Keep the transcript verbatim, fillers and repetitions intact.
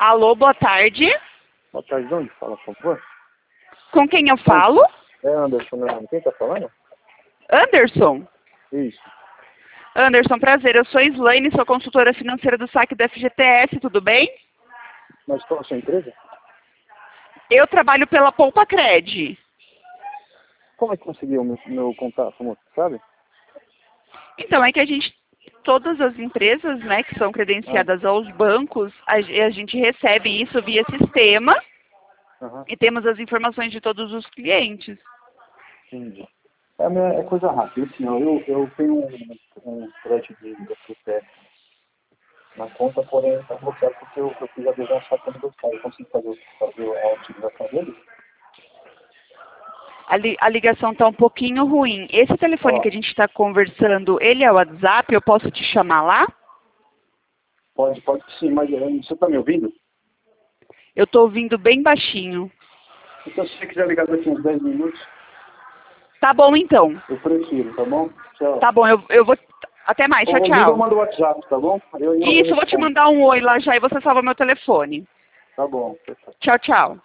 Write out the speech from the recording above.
Alô, boa tarde. Boa tarde, de onde fala, por favor? Com quem eu falo? É Anderson, meu nome. Quem tá falando? Anderson. Isso. Anderson, prazer. Eu sou Slaine, sou consultora financeira do saque da F G T S, tudo bem? Mas qual a sua empresa? Eu trabalho pela Poupa Cred. Como é que conseguiu o meu, meu contato, moço, sabe? Então, é que a gente, todas as empresas, né, que são credenciadas aos bancos, a, ge- a gente recebe isso via sistema Aham, e temos as informações de todos os clientes. entendi. É, a minha- é coisa rápida, assim, ó, eu, eu tenho um, um crédito de F G T S na conta, porém está bloqueado porque eu, eu fiz a adesão só quando eu saio. Eu consigo fazer, fazer a utilização dele? A, li- a ligação está um pouquinho ruim. Esse telefone que Ó, a gente está conversando, ele é o WhatsApp? Eu posso te chamar lá? pode, pode sim, mas eh, você está me ouvindo? Eu estou ouvindo bem baixinho. Então, se você quiser ligar daqui uns dez minutos, Tá bom, então. eu prefiro, tá bom? Tchau. Tá bom, eu, eu vou... Até mais, tchau, Ou liga ou tchau. manda o WhatsApp, tá bom? Eu, eu, eu Isso, eu vou te respondo. mandar um oi lá já e você salva meu telefone. Tá bom, perfeito. Tchau, tchau.